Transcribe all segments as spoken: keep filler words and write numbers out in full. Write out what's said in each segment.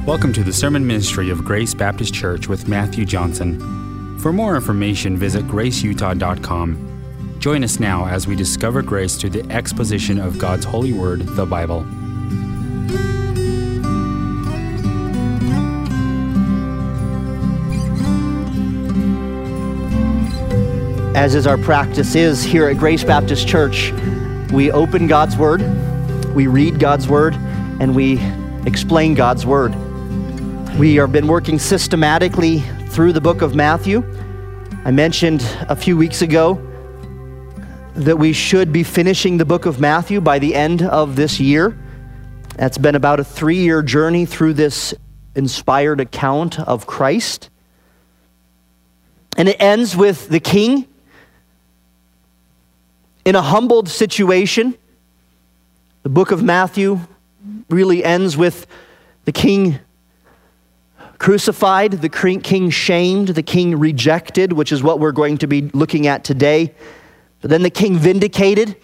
Welcome to the sermon ministry of Grace Baptist Church with Matthew Johnson. For more information, visit grace utah dot com. Join us now as we discover grace through the exposition of God's holy word, the Bible. As is our practice is here at Grace Baptist Church, we open God's Word, we read God's Word, and we explain God's Word. We have been working systematically through the book of Matthew. I mentioned a few weeks ago that we should be finishing the book of Matthew by the end of this year. That's been about a three-year journey through this inspired account of Christ. And it ends with the king in a humbled situation. The book of Matthew really ends with the king crucified, the king shamed, the king rejected, which is what we're going to be looking at today. But then the king vindicated,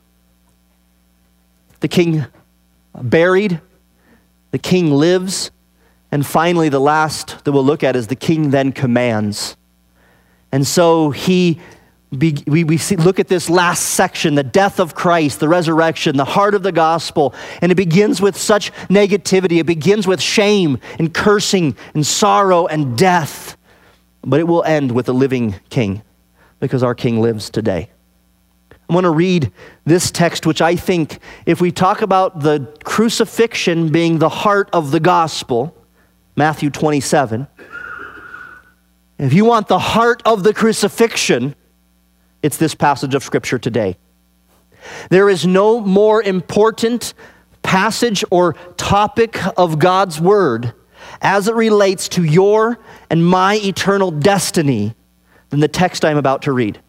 the king buried, the king lives, and finally the last that we'll look at is the king then commands. And so he Be, we we see, look at this last section, the death of Christ, the resurrection, the heart of the gospel, and it begins with such negativity. It begins with shame and cursing and sorrow and death, but it will end with a living king because our king lives today. I want to read this text, which I think, if we talk about the crucifixion being the heart of the gospel, Matthew twenty-seven, if you want the heart of the crucifixion, it's this passage of Scripture today. There is no more important passage or topic of God's Word as it relates to your and my eternal destiny than the text I'm about to read.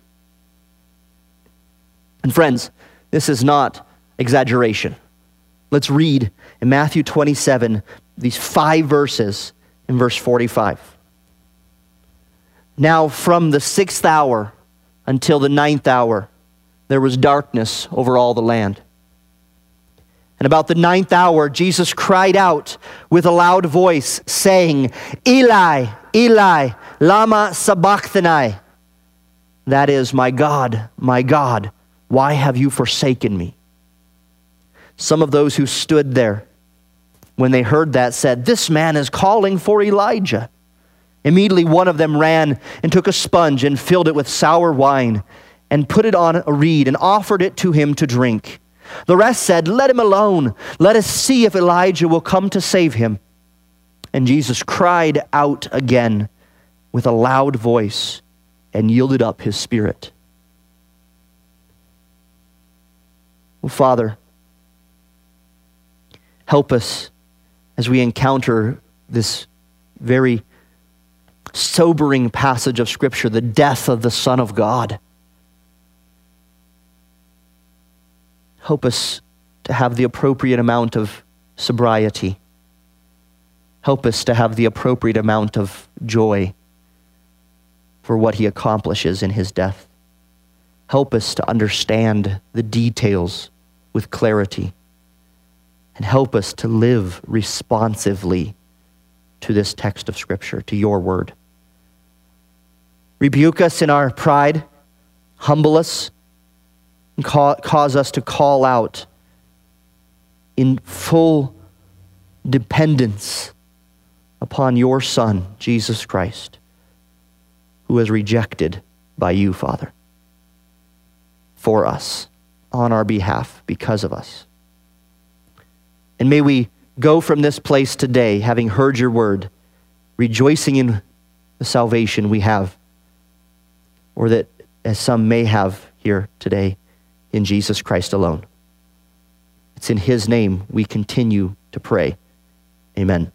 And friends, this is not exaggeration. Let's read in Matthew twenty-seven, these five verses in verse forty-five. Now from the sixth hour until the ninth hour, there was darkness over all the land. And about the ninth hour, Jesus cried out with a loud voice, saying, Eli, Eli, lama sabachthani? That is, my God, my God, why have you forsaken me? Some of those who stood there, when they heard that, said, this man is calling for Elijah. Immediately one of them ran and took a sponge and filled it with sour wine and put it on a reed and offered it to him to drink. The rest said, let him alone. Let us see if Elijah will come to save him. And Jesus cried out again with a loud voice and yielded up his spirit. Well, Father, help us as we encounter this very sobering passage of Scripture, the death of the Son of God. Help us to have the appropriate amount of sobriety. Help us to have the appropriate amount of joy for what he accomplishes in his death. Help us to understand the details with clarity. And help us to live responsively to this text of Scripture, to your word. Rebuke us in our pride, humble us, and cause us to call out in full dependence upon your Son, Jesus Christ, who was rejected by you, Father, for us, on our behalf, because of us. And may we go from this place today, having heard your word, rejoicing in the salvation we have, or that, as some may have here today, in Jesus Christ alone. It's in his name we continue to pray. Amen.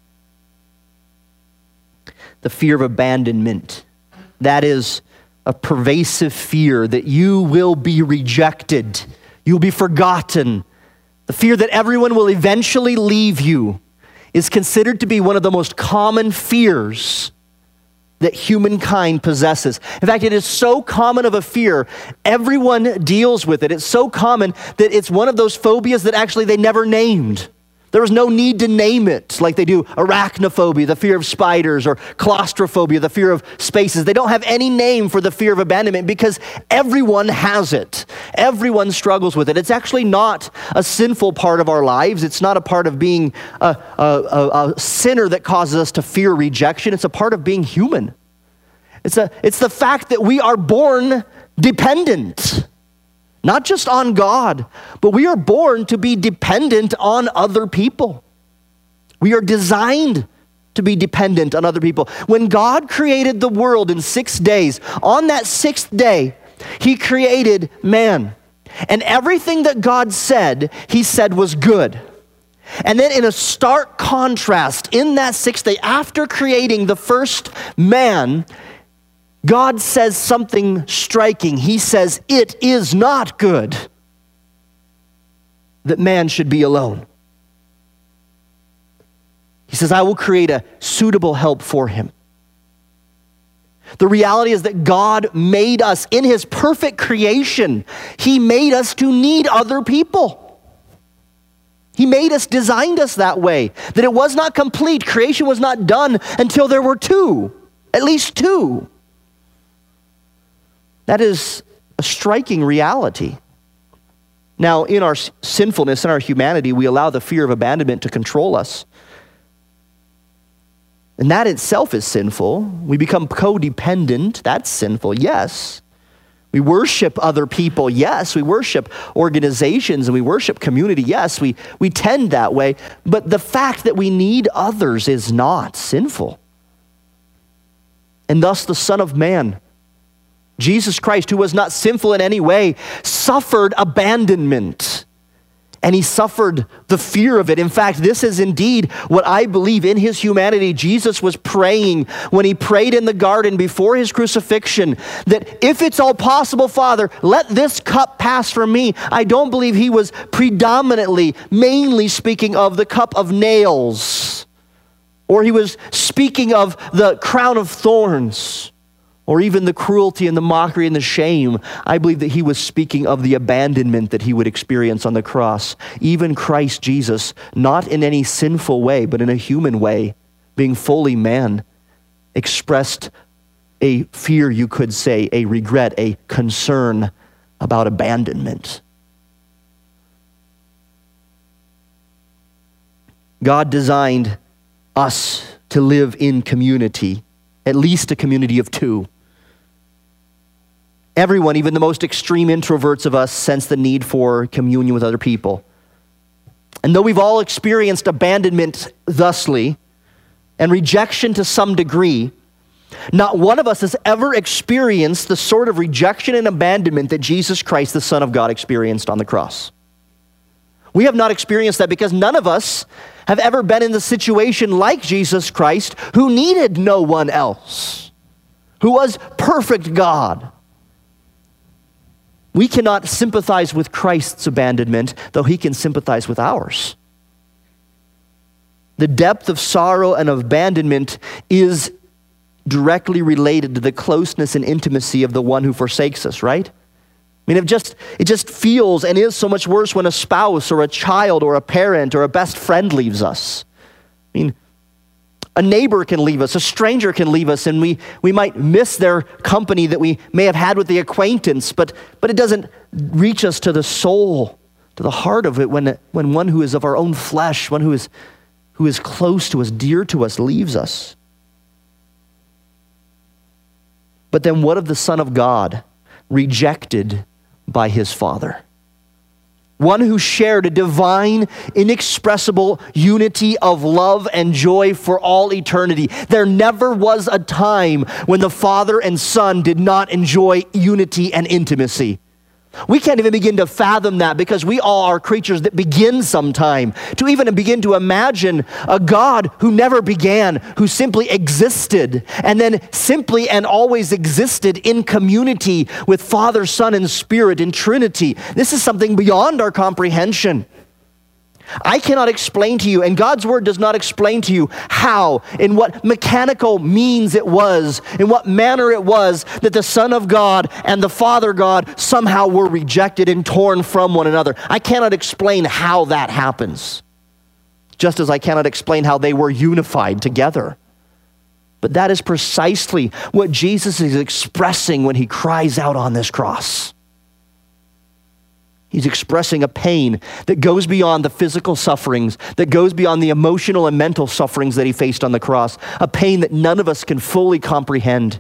The fear of abandonment, that is a pervasive fear that you will be rejected, you'll be forgotten. The fear that everyone will eventually leave you is considered to be one of the most common fears that humankind possesses. In fact, it is so common of a fear, everyone deals with it. It's so common that it's one of those phobias that actually they never named. There was no need to name it like they do arachnophobia, the fear of spiders, or claustrophobia, the fear of spaces. They don't have any name for the fear of abandonment because everyone has it. Everyone struggles with it. It's actually not a sinful part of our lives. It's not a part of being a, a, a, a sinner that causes us to fear rejection. It's a part of being human. It's, a, it's the fact that we are born dependent. Not just on God, but we are born to be dependent on other people. We are designed to be dependent on other people. When God created the world in six days, on that sixth day, he created man. And everything that God said, he said was good. And then in a stark contrast, in that sixth day, after creating the first man, God says something striking. He says, it is not good that man should be alone. He says, I will create a suitable help for him. The reality is that God made us in his perfect creation. He made us to need other people. He made us, designed us that way, that it was not complete. Creation was not done until there were two, at least two. That is a striking reality. Now, in our sinfulness, in our humanity, we allow the fear of abandonment to control us. And that itself is sinful. We become codependent. That's sinful, yes. We worship other people, yes. We worship organizations and we worship community, yes. We, we tend that way. But the fact that we need others is not sinful. And thus the Son of Man, Jesus Christ, who was not sinful in any way, suffered abandonment. And he suffered the fear of it. In fact, this is indeed what I believe in his humanity. Jesus was praying when he prayed in the garden before his crucifixion, that if it's all possible, Father, let this cup pass from me. I don't believe he was predominantly, mainly speaking of the cup of nails, or he was speaking of the crown of thorns, or even the cruelty and the mockery and the shame. I believe that he was speaking of the abandonment that he would experience on the cross. Even Christ Jesus, not in any sinful way, but in a human way, being fully man, expressed a fear, you could say, a regret, a concern about abandonment. God designed us to live in community, at least a community of two. Everyone, even the most extreme introverts of us, sense the need for communion with other people. And though we've all experienced abandonment thusly, and rejection to some degree, not one of us has ever experienced the sort of rejection and abandonment that Jesus Christ, the Son of God, experienced on the cross. We have not experienced that because none of us have ever been in the situation like Jesus Christ, who needed no one else, who was perfect God. We cannot sympathize with Christ's abandonment, though he can sympathize with ours. The depth of sorrow and of abandonment is directly related to the closeness and intimacy of the one who forsakes us, right? I mean, it just, it just feels and is so much worse when a spouse or a child or a parent or a best friend leaves us. I mean, a neighbor can leave us, a stranger can leave us, and we, we might miss their company that we may have had with the acquaintance, but, but it doesn't reach us to the soul, to the heart of it when, when one who is of our own flesh, one who is, who is close to us, dear to us, leaves us. But then what of the Son of God, rejected by his Father? One who shared a divine, inexpressible unity of love and joy for all eternity. There never was a time when the Father and Son did not enjoy unity and intimacy. We can't even begin to fathom that because we all are creatures that begin sometime. To even begin to imagine a God who never began, who simply existed, and then simply and always existed in community with Father, Son, and Spirit in Trinity. This is something beyond our comprehension. I cannot explain to you, and God's word does not explain to you how, in what mechanical means it was, in what manner it was that the Son of God and the Father God somehow were rejected and torn from one another. I cannot explain how that happens. just as I cannot explain how they were unified together. But that is precisely what Jesus is expressing when he cries out on this cross. He's expressing a pain that goes beyond the physical sufferings, that goes beyond the emotional and mental sufferings that he faced on the cross, a pain that none of us can fully comprehend.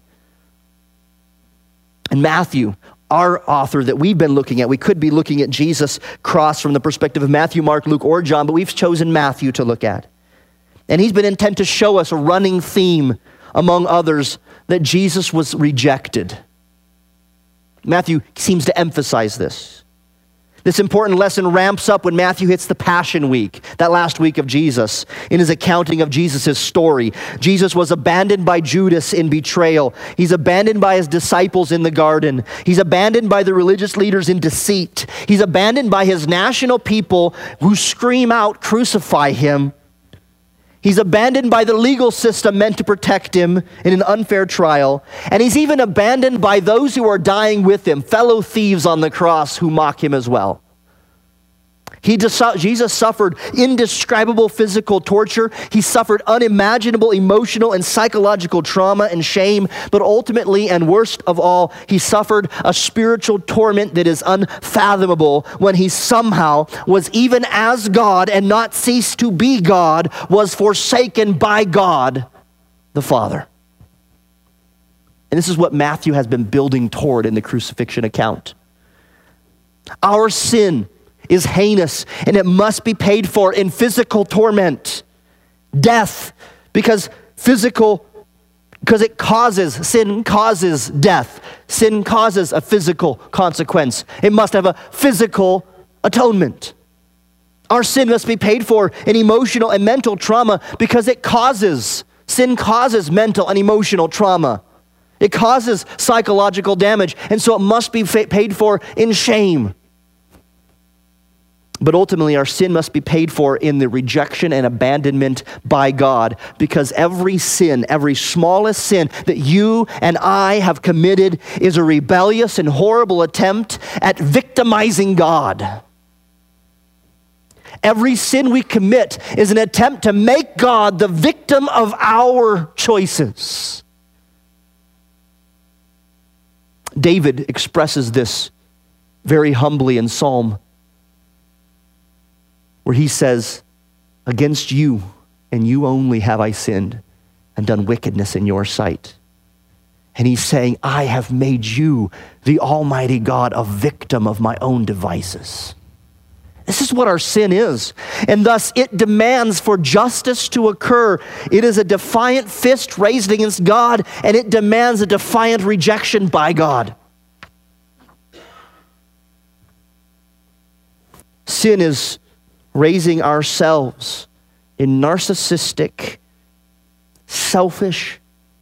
And Matthew, our author that we've been looking at, we could be looking at Jesus' cross from the perspective of Matthew, Mark, Luke, or John, but we've chosen Matthew to look at. And he's been intent to show us a running theme among others that Jesus was rejected. Matthew seems to emphasize this. This important lesson ramps up when Matthew hits the Passion Week, that last week of Jesus, in his accounting of Jesus' story. Jesus was abandoned by Judas in betrayal. He's abandoned by his disciples in the garden. He's abandoned by the religious leaders in deceit. He's abandoned by his national people who scream out, "Crucify him." He's abandoned by the legal system meant to protect him in an unfair trial. And he's even abandoned by those who are dying with him, fellow thieves on the cross who mock him as well. He just, Jesus suffered indescribable physical torture. He suffered unimaginable emotional and psychological trauma and shame. But ultimately, and worst of all, he suffered a spiritual torment that is unfathomable when he somehow was, even as God and not ceased to be God, was forsaken by God the Father. And this is what Matthew has been building toward in the crucifixion account. Our sin is heinous, and it must be paid for in physical torment, death, because physical, because it causes, sin causes death. Sin causes a physical consequence. It must have a physical atonement. Our sin must be paid for in emotional and mental trauma because it causes, sin causes mental and emotional trauma. It causes psychological damage, and so it must be fa- paid for in shame. But ultimately, our sin must be paid for in the rejection and abandonment by God, because every sin, every smallest sin that you and I have committed is a rebellious and horrible attempt at victimizing God. Every sin we commit is an attempt to make God the victim of our choices. David expresses this very humbly in Psalm, where he says, "Against you and you only have I sinned and done wickedness in your sight." And he's saying, I have made you, the Almighty God, a victim of my own devices. This is what our sin is. And thus it demands for justice to occur. It is a defiant fist raised against God, and it demands a defiant rejection by God. Sin is raising ourselves in narcissistic, selfish,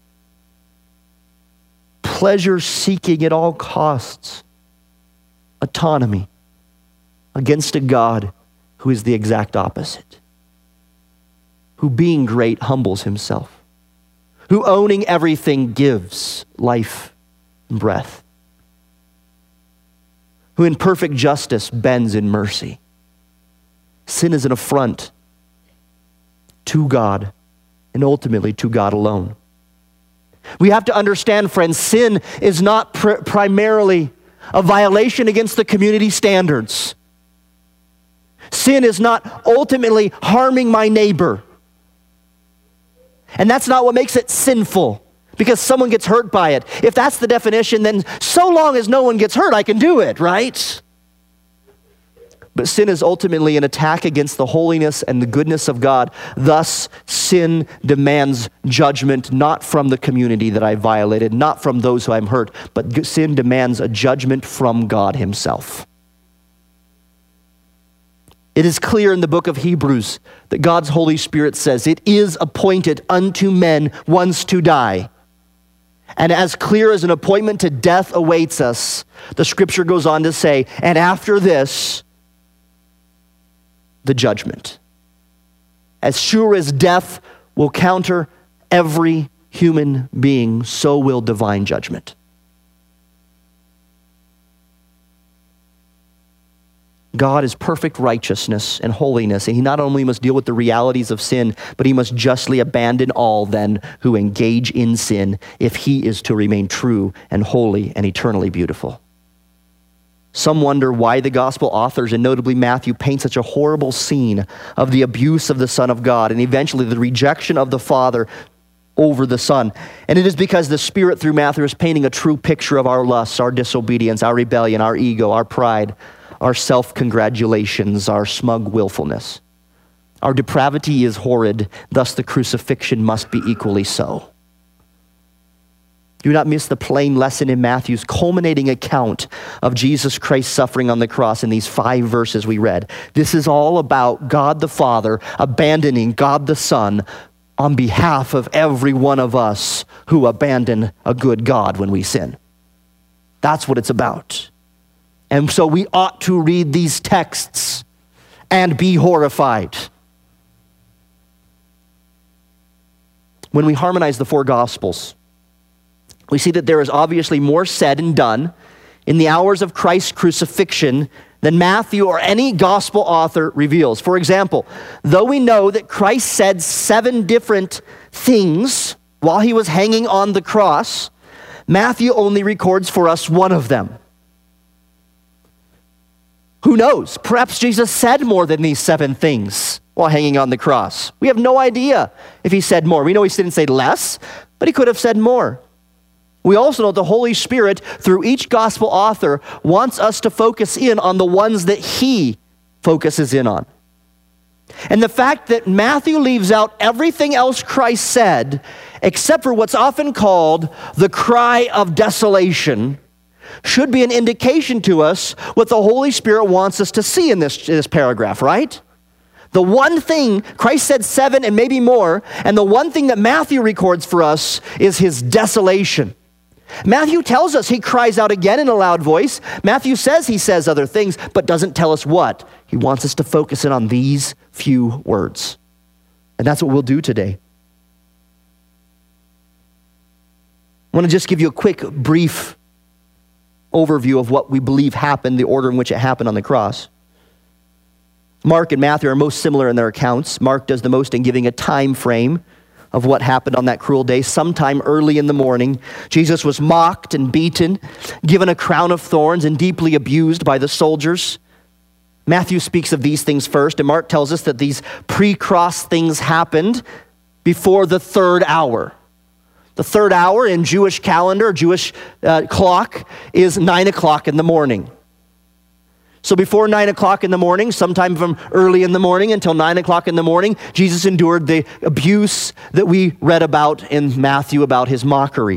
pleasure-seeking at all costs autonomy against a God who is the exact opposite, who being great humbles himself, who owning everything gives life and breath, who in perfect justice bends in mercy. Sin is an affront to God and ultimately to God alone. We have to understand, friends, sin is not pr- primarily a violation against the community standards. Sin is not ultimately harming my neighbor. And that's not what makes it sinful, because someone gets hurt by it. If that's the definition, then so long as no one gets hurt, I can do it, right? But sin is ultimately an attack against the holiness and the goodness of God. Thus, sin demands judgment, not from the community that I violated, not from those who I'm hurt, but sin demands a judgment from God himself. It is clear in the book of Hebrews that God's Holy Spirit says, it is appointed unto men once to die. And as clear as an appointment to death awaits us, the scripture goes on to say, and after this, the judgment. As sure as death will counter every human being, so will divine judgment. God is perfect righteousness and holiness, and he not only must deal with the realities of sin, but he must justly abandon all then who engage in sin if he is to remain true and holy and eternally beautiful. Some wonder why the gospel authors, and notably Matthew, paint such a horrible scene of the abuse of the Son of God and eventually the rejection of the Father over the Son. And it is because the Spirit through Matthew is painting a true picture of our lusts, our disobedience, our rebellion, our ego, our pride, our self-congratulations, our smug willfulness. Our depravity is horrid, thus the crucifixion must be equally so. Do not miss the plain lesson in Matthew's culminating account of Jesus Christ's suffering on the cross in these five verses we read. This is all about God the Father abandoning God the Son on behalf of every one of us who abandon a good God when we sin. That's what it's about. And so we ought to read these texts and be horrified. When we harmonize the four Gospels, we see that there is obviously more said and done in the hours of Christ's crucifixion than Matthew or any gospel author reveals. For example, though we know that Christ said seven different things while he was hanging on the cross, Matthew only records for us one of them. Who knows? Perhaps Jesus said more than these seven things while hanging on the cross. We have no idea if he said more. We know he didn't say less, but he could have said more. We also know the Holy Spirit, through each gospel author, wants us to focus in on the ones that he focuses in on. And the fact that Matthew leaves out everything else Christ said, except for what's often called the cry of desolation, should be an indication to us what the Holy Spirit wants us to see in this, this paragraph, right? The one thing, Christ said seven and maybe more, and the one thing that Matthew records for us is his desolation. Matthew tells us he cries out again in a loud voice. Matthew says he says other things, but doesn't tell us what. He wants us to focus in on these few words. And that's what we'll do today. I want to just give you a quick, brief overview of what we believe happened, the order in which it happened on the cross. Mark and Matthew are most similar in their accounts. Mark does the most in giving a time frame of what happened on that cruel day. Sometime early in the morning, Jesus was mocked and beaten, given a crown of thorns, and deeply abused by the soldiers. Matthew speaks of these things first, and Mark tells us that these pre-cross things happened before the third hour. The third hour in Jewish calendar, Jewish uh, clock, is nine o'clock in the morning. So before nine o'clock in the morning, sometime from early in the morning until nine o'clock in the morning, Jesus endured the abuse that we read about in Matthew about his mockery.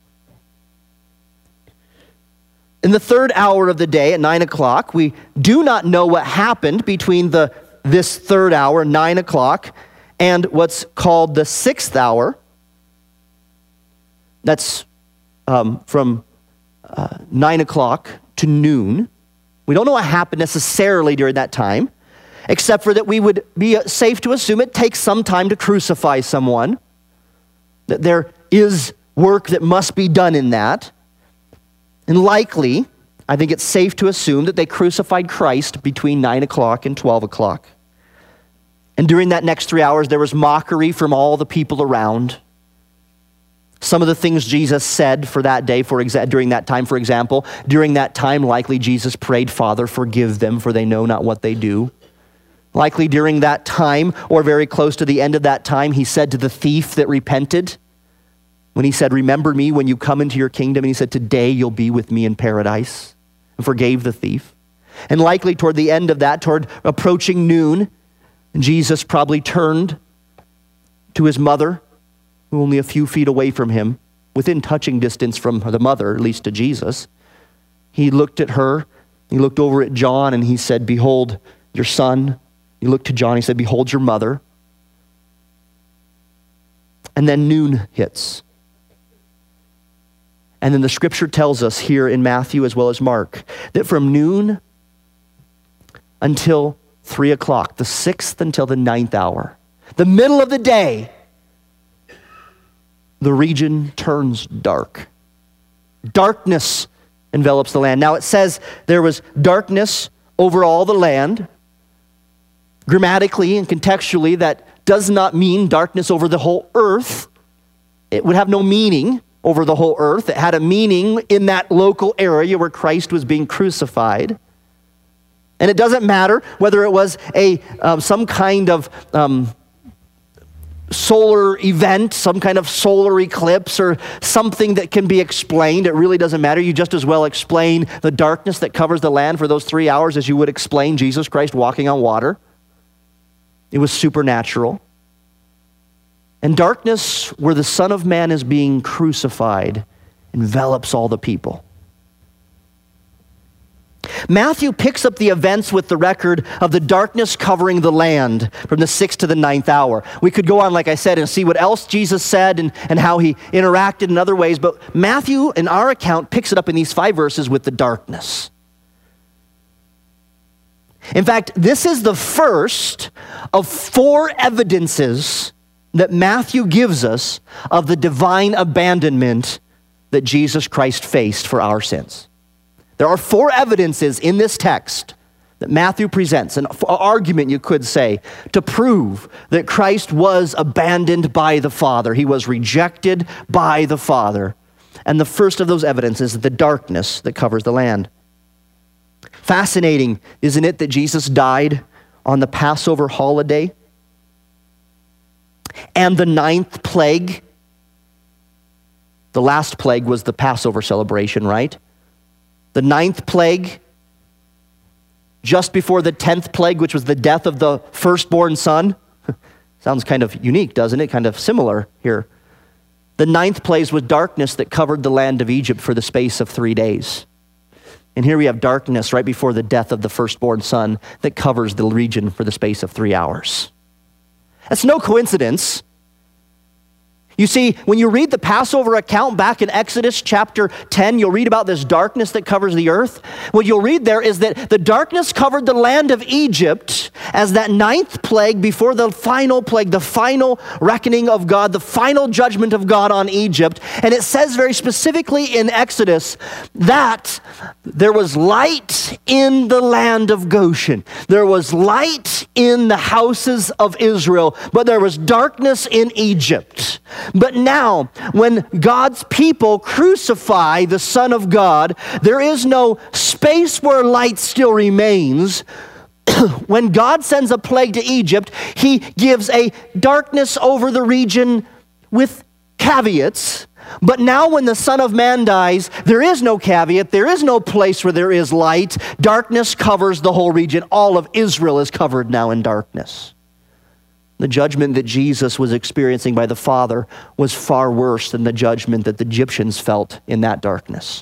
In the third hour of the day at nine o'clock, we do not know what happened between the this third hour, nine o'clock, and what's called the sixth hour. That's um, from uh, nine o'clock to noon. We don't know what happened necessarily during that time, except for that we would be safe to assume it takes some time to crucify someone, that there is work that must be done in that. And likely, I think it's safe to assume that they crucified Christ between nine o'clock and twelve o'clock. And during that next three hours, there was mockery from all the people around. Some of the things Jesus said for that day, for exa- during that time, for example, during that time, likely Jesus prayed, "Father, forgive them, for they know not what they do." Likely during that time, or very close to the end of that time, he said to the thief that repented, when he said, "Remember me when you come into your kingdom," and he said, "Today you'll be with me in paradise," and forgave the thief. And likely toward the end of that, toward approaching noon, Jesus probably turned to his mother, who only a few feet away from him, within touching distance from the mother, at least to Jesus. He looked at her, he looked over at John, and he said, "Behold your son." He looked to John, he said, "Behold your mother." And then noon hits. And then the scripture tells us here in Matthew as well as Mark, that from noon until three o'clock, the sixth until the ninth hour, the middle of the day, the region turns dark. Darkness envelops the land. Now it says there was darkness over all the land. Grammatically and contextually, that does not mean darkness over the whole earth. It would have no meaning over the whole earth. It had a meaning in that local area where Christ was being crucified. And it doesn't matter whether it was a um, some kind of um, solar event, some kind of solar eclipse, or something that can be explained. It really doesn't matter. You just as well explain the darkness that covers the land for those three hours as you would explain Jesus Christ walking on water. It was supernatural. And darkness, where the Son of Man is being crucified, envelops all the people. Matthew picks up the events with the record of the darkness covering the land from the sixth to the ninth hour. We could go on, like I said, and see what else Jesus said and, and how he interacted in other ways, but Matthew, in our account, picks it up in these five verses with the darkness. In fact, this is the first of four evidences that Matthew gives us of the divine abandonment that Jesus Christ faced for our sins. There are four evidences in this text that Matthew presents, an argument you could say, to prove that Christ was abandoned by the Father. He was rejected by the Father. And the first of those evidences is the darkness that covers the land. Fascinating, isn't it, that Jesus died on the Passover holiday? And the ninth plague, the last plague was the Passover celebration, right? The ninth plague, just before the tenth plague, which was the death of the firstborn son. Sounds kind of unique, doesn't it? Kind of similar here. The ninth plague was darkness that covered the land of Egypt for the space of three days. And here we have darkness right before the death of the firstborn son that covers the region for the space of three hours. That's no coincidence. You see, when you read the Passover account back in Exodus chapter ten, you'll read about this darkness that covers the earth. What you'll read there is that the darkness covered the land of Egypt as that ninth plague before the final plague, the final reckoning of God, the final judgment of God on Egypt. And it says very specifically in Exodus that there was light in the land of Goshen. There was light in the houses of Israel, but there was darkness in Egypt. But now, when God's people crucify the Son of God, there is no space where light still remains. When God sends a plague to Egypt, he gives a darkness over the region with caveats. But now when the Son of Man dies, there is no caveat, there is no place where there is light. Darkness covers the whole region. All of Israel is covered now in darkness. The judgment that Jesus was experiencing by the Father was far worse than the judgment that the Egyptians felt in that darkness.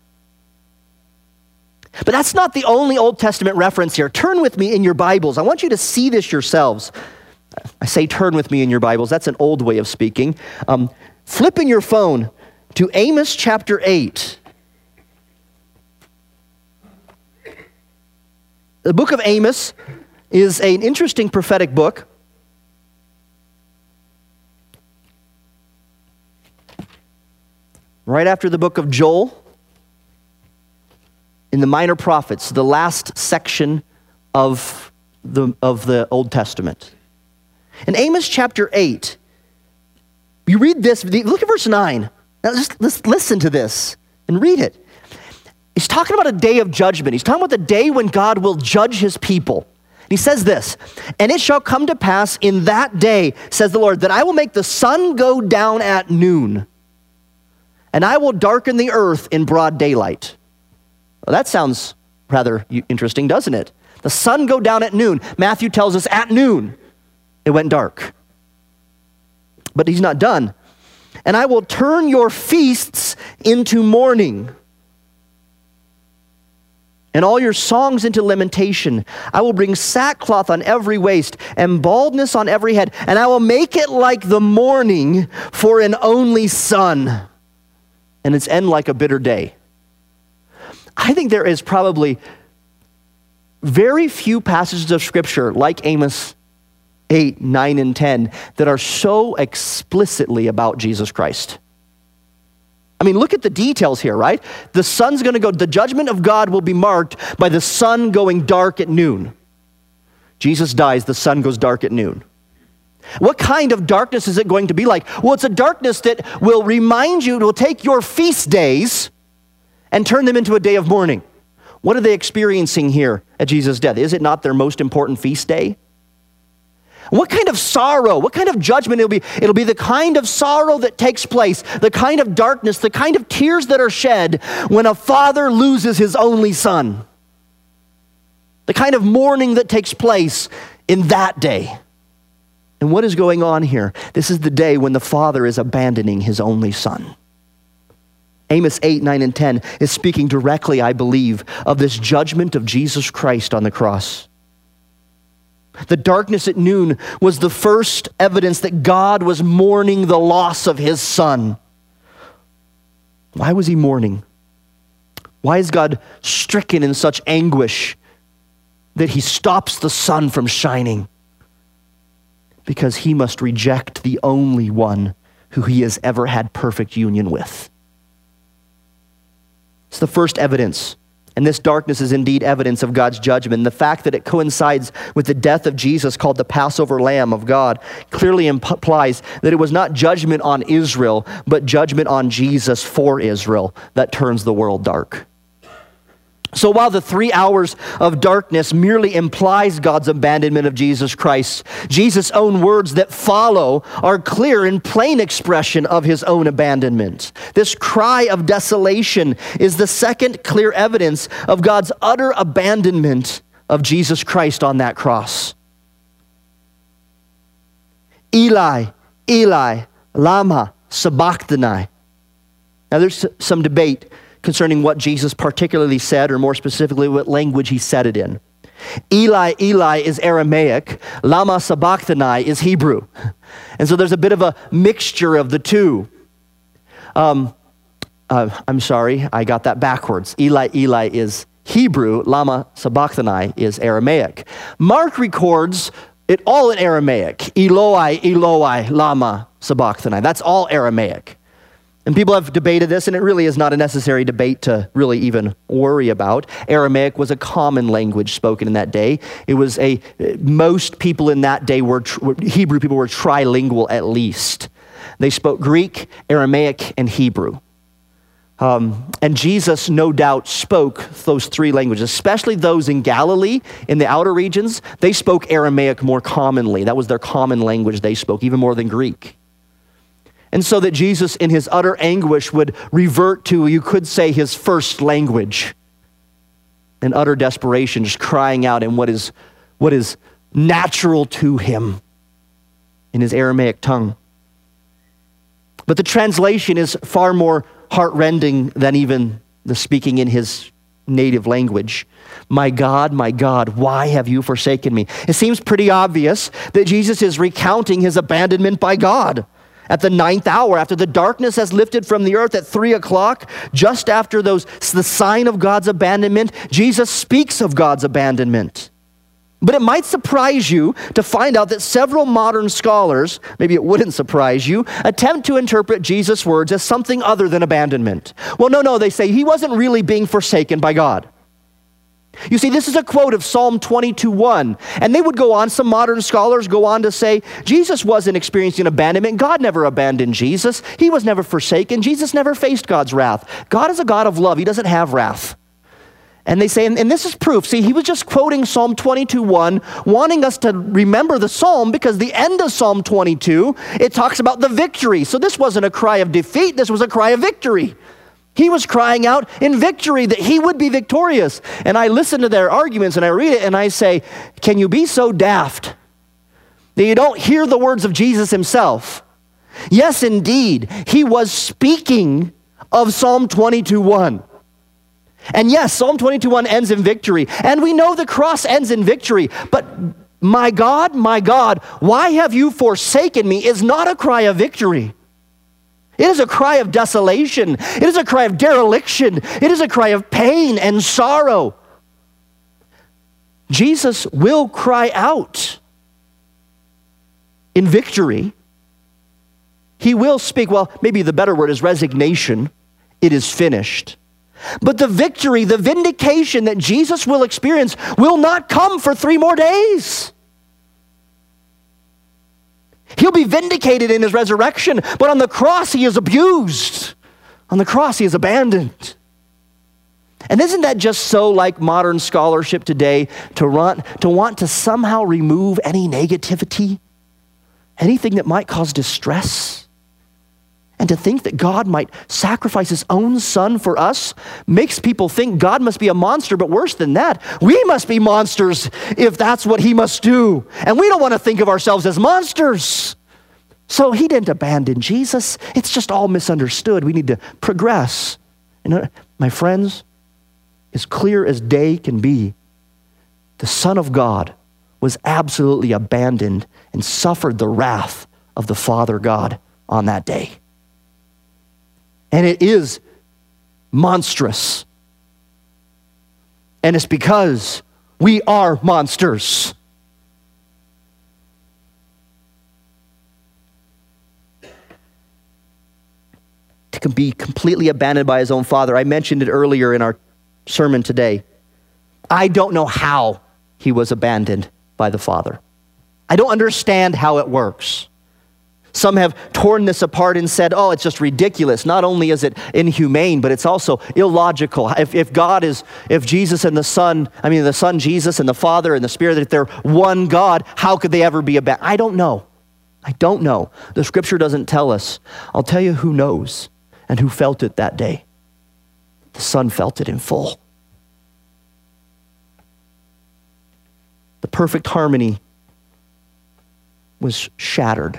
But that's not the only Old Testament reference here. Turn with me in your Bibles. I want you to see this yourselves. I say turn with me in your Bibles. That's an old way of speaking. Um, flip in your phone to Amos chapter eight. The book of Amos is an interesting prophetic book. Right after the book of Joel, in the Minor Prophets, the last section of the, of the Old Testament. In Amos chapter eight, you read this, look at verse nine. Now just let's listen to this and read it. He's talking about a day of judgment. He's talking about the day when God will judge his people. He says this, and it shall come to pass in that day, says the Lord, that I will make the sun go down at noon, and I will darken the earth in broad daylight. Well, that sounds rather interesting, doesn't it? The sun go down at noon. Matthew tells us at noon it went dark. But he's not done. And I will turn your feasts into mourning, and all your songs into lamentation. I will bring sackcloth on every waist and baldness on every head, and I will make it like the morning for an only son, and its end like a bitter day. I think there is probably very few passages of Scripture like Amos eight, nine, and ten that are so explicitly about Jesus Christ. I mean, look at the details here, right? The sun's going to go, the judgment of God will be marked by the sun going dark at noon. Jesus dies, the sun goes dark at noon. What kind of darkness is it going to be like? Well, it's a darkness that will remind you, it will take your feast days and turn them into a day of mourning. What are they experiencing here at Jesus' death? Is it not their most important feast day? What kind of sorrow, what kind of judgment it'll be? It'll be the kind of sorrow that takes place, the kind of darkness, the kind of tears that are shed when a father loses his only son. The kind of mourning that takes place in that day. And what is going on here? This is the day when the father is abandoning his only son. Amos eight, nine, and ten is speaking directly, I believe, of this judgment of Jesus Christ on the cross. The darkness at noon was the first evidence that God was mourning the loss of his son. Why was he mourning? Why is God stricken in such anguish that he stops the sun from shining? Because he must reject the only one who he has ever had perfect union with. It's the first evidence. And this darkness is indeed evidence of God's judgment. The fact that it coincides with the death of Jesus, called the Passover Lamb of God, clearly implies that it was not judgment on Israel, but judgment on Jesus for Israel that turns the world dark. So while the three hours of darkness merely implies God's abandonment of Jesus Christ, Jesus' own words that follow are clear and plain expression of his own abandonment. This cry of desolation is the second clear evidence of God's utter abandonment of Jesus Christ on that cross. Eli, Eli, lama sabachthani. Now there's some debate concerning what Jesus particularly said, or more specifically, what language he said it in. Eli, Eli is Aramaic. Lama sabachthani is Hebrew. And so there's a bit of a mixture of the two. Um, uh, I'm sorry, I got that backwards. Eli, Eli is Hebrew. Lama sabachthani is Aramaic. Mark records it all in Aramaic. Eloi, Eloi, lama sabachthani. That's all Aramaic. And people have debated this, and it really is not a necessary debate to really even worry about. Aramaic was a common language spoken in that day. It was a, most people in that day were, Hebrew people were trilingual at least. They spoke Greek, Aramaic, and Hebrew. Um, and Jesus, no doubt, spoke those three languages, especially those in Galilee, in the outer regions. They spoke Aramaic more commonly. That was their common language they spoke, even more than Greek. And so that Jesus, in his utter anguish, would revert to, you could say, his first language. In utter desperation, just crying out in what is, what is natural to him in his Aramaic tongue. But the translation is far more heartrending than even the speaking in his native language. My God, my God, why have you forsaken me? It seems pretty obvious that Jesus is recounting his abandonment by God. At the ninth hour, after the darkness has lifted from the earth at three o'clock, just after those, the sign of God's abandonment, Jesus speaks of God's abandonment. But it might surprise you to find out that several modern scholars, maybe it wouldn't surprise you, attempt to interpret Jesus' words as something other than abandonment. Well, no, no, they say he wasn't really being forsaken by God. You see, this is a quote of Psalm twenty-two one, and they would go on, some modern scholars go on to say, Jesus wasn't experiencing abandonment. God never abandoned Jesus. He was never forsaken. Jesus never faced God's wrath. God is a God of love. He doesn't have wrath. And they say, and, and this is proof. See, he was just quoting Psalm twenty-two one, wanting us to remember the psalm, because the end of Psalm twenty-two, it talks about the victory. So this wasn't a cry of defeat. This was a cry of victory. He was crying out in victory that he would be victorious. And I listen to their arguments and I read it and I say, can you be so daft that you don't hear the words of Jesus himself? Yes, indeed, he was speaking of Psalm twenty-two one. And yes, Psalm twenty-two one ends in victory. And we know the cross ends in victory. But my God, my God, why have you forsaken me is not a cry of victory. It is a cry of desolation. It is a cry of dereliction. It is a cry of pain and sorrow. Jesus will cry out in victory. He will speak, well, maybe the better word is resignation. it is finished. But the victory, the vindication that Jesus will experience will not come for three more days. He'll be vindicated in his resurrection, but on the cross he is abused. On the cross he is abandoned. And isn't that just so like modern scholarship today to want, to want to somehow remove any negativity, anything that might cause distress? And to think that God might sacrifice his own son for us makes people think God must be a monster, but worse than that, we must be monsters if that's what he must do. And we don't want to think of ourselves as monsters. So he didn't abandon Jesus. It's just all misunderstood. We need to progress. You know, my friends, as clear as day can be, the Son of God was absolutely abandoned and suffered the wrath of the Father God on that day. And it is monstrous. And it's because we are monsters. To be completely abandoned by his own Father. I mentioned it earlier in our sermon today. I don't know how he was abandoned by the Father. I don't understand how it works. Some have torn this apart and said, oh, it's just ridiculous. Not only is it inhumane, but it's also illogical. If, if God is, if Jesus and the Son, I mean the Son Jesus and the Father and the Spirit, if they're one God, how could they ever be abandoned? I don't know. I don't know. The scripture doesn't tell us. I'll tell you who knows and who felt it that day. The Son felt it in full. The perfect harmony was shattered.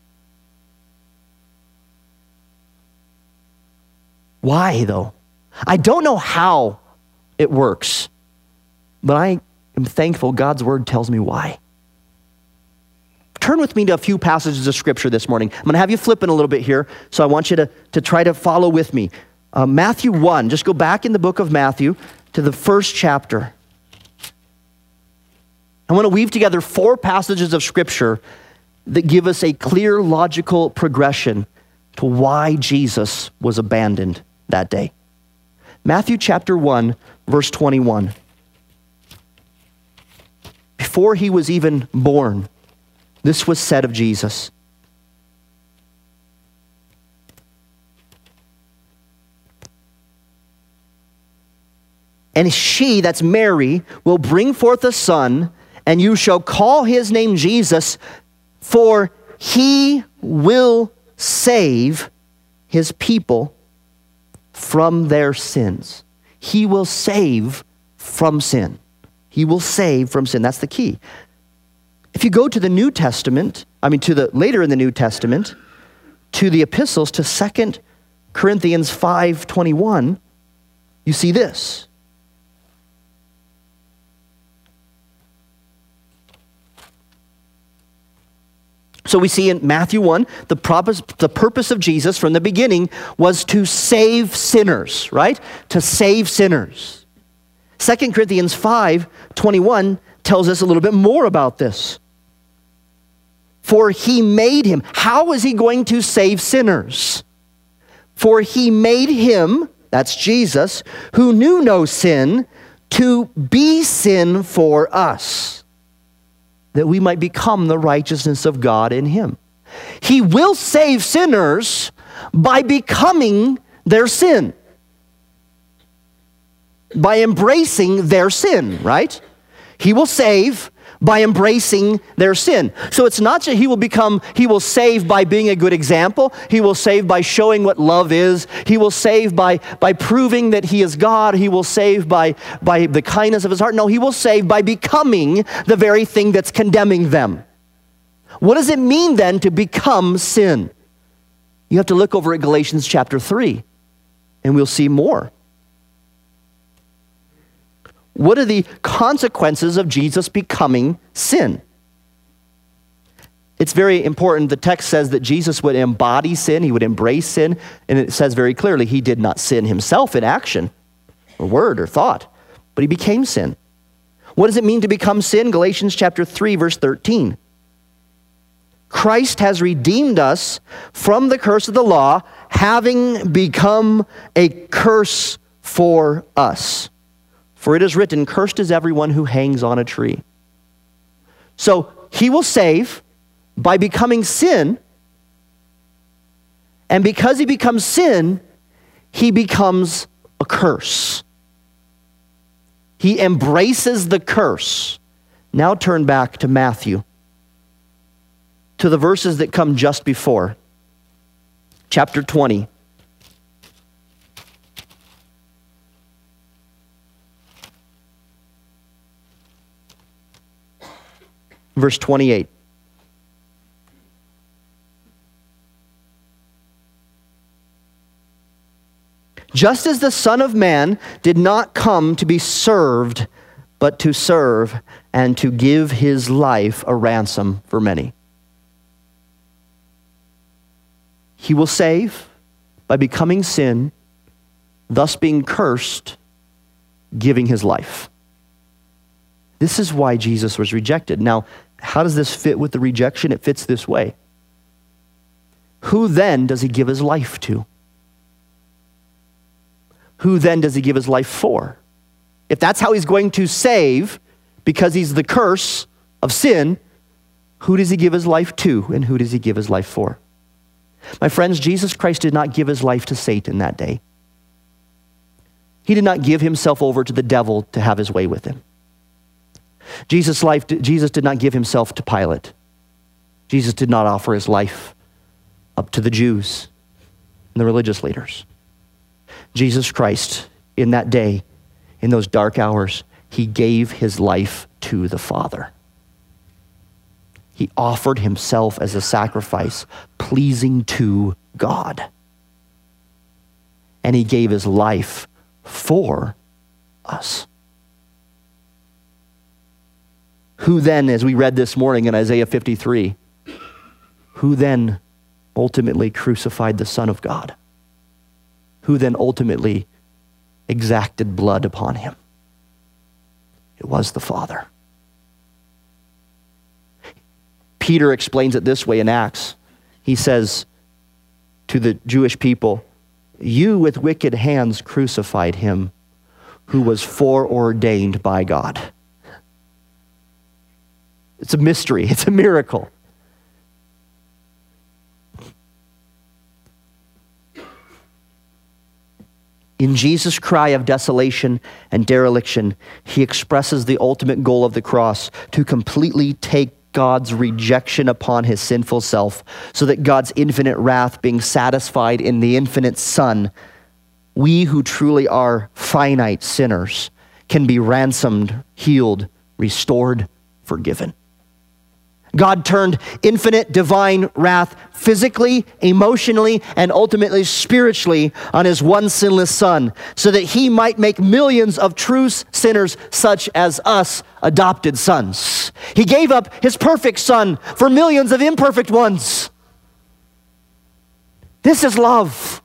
Why, though? I don't know how it works, but I am thankful God's word tells me why. Turn with me to a few passages of scripture this morning. I'm going to have you flipping a little bit here, so I want you to, to try to follow with me. Uh, Matthew one, just go back in the book of Matthew to the first chapter. I want to weave together four passages of scripture that give us a clear, logical progression to why Jesus was abandoned that day. Matthew chapter one, verse twenty-one. Before he was even born, this was said of Jesus. And she, that's Mary, will bring forth a son, and you shall call his name Jesus, for he will save his people from their sins. He will save from sin. He will save from sin. That's the key. If you go to the New Testament, I mean to the later in the New Testament, to the epistles, to Second Corinthians five twenty-one, you see this. So we see in Matthew one, the purpose, the purpose of Jesus from the beginning was to save sinners, right? To save sinners. Second Corinthians five twenty-one tells us a little bit more about this. For he made him. How is he going to save sinners? For he made him, that's Jesus, who knew no sin, to be sin for us, that we might become the righteousness of God in him. He will save sinners by becoming their sin, by embracing their sin, right? He will save by embracing their sin. So it's not that he will become, he will save by being a good example. He will save by showing what love is. He will save by, by proving that he is God. He will save by, by the kindness of his heart. No, he will save by becoming the very thing that's condemning them. What does it mean then to become sin? You have to look over at Galatians chapter three, and we'll see more. What are the consequences of Jesus becoming sin? It's very important. The text says that Jesus would embody sin. He would embrace sin. And it says very clearly he did not sin himself in action or word or thought, but he became sin. What does it mean to become sin? Galatians chapter three, verse thirteen. Christ has redeemed us from the curse of the law, having become a curse for us. For it is written, cursed is everyone who hangs on a tree. So he will save by becoming sin. And because he becomes sin, he becomes a curse. He embraces the curse. Now turn back to Matthew, to the verses that come just before. Chapter twenty. Verse twenty-eight. Just as the Son of Man did not come to be served, but to serve and to give his life a ransom for many. He will save by becoming sin, thus being cursed, giving his life. This is why Jesus was rejected. Now, how does this fit with the rejection? It fits this way. Who then does he give his life to? Who then does he give his life for? If that's how he's going to save, because he's the curse of sin, who does he give his life to, and who does he give his life for? My friends, Jesus Christ did not give his life to Satan that day. He did not give himself over to the devil to have his way with him. Jesus' life, Jesus did not give himself to Pilate. Jesus did not offer his life up to the Jews and the religious leaders. Jesus Christ, in that day, in those dark hours, he gave his life to the Father. He offered himself as a sacrifice, pleasing to God. And he gave his life for us. Who then, as we read this morning in Isaiah fifty-three, who then ultimately crucified the Son of God? Who then ultimately exacted blood upon him? It was the Father. Peter explains it this way in Acts. He says to the Jewish people, you with wicked hands crucified him who was foreordained by God. It's a mystery. It's a miracle. In Jesus' cry of desolation and dereliction, he expresses the ultimate goal of the cross, to completely take God's rejection upon his sinful self, so that God's infinite wrath being satisfied in the infinite Son, we who truly are finite sinners can be ransomed, healed, restored, forgiven. God turned infinite divine wrath physically, emotionally, and ultimately spiritually on his one sinless Son, so that he might make millions of true sinners such as us adopted sons. He gave up his perfect Son for millions of imperfect ones. This is love.